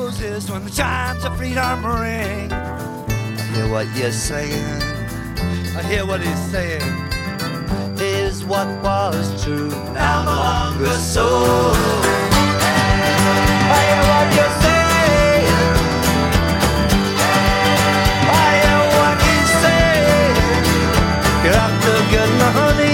roses when the chimes of freedom ring. I hear what you're saying. I hear what he's saying. Is what was true now no longer so. I hear what you're saying. I hear what he's saying. You're after good money.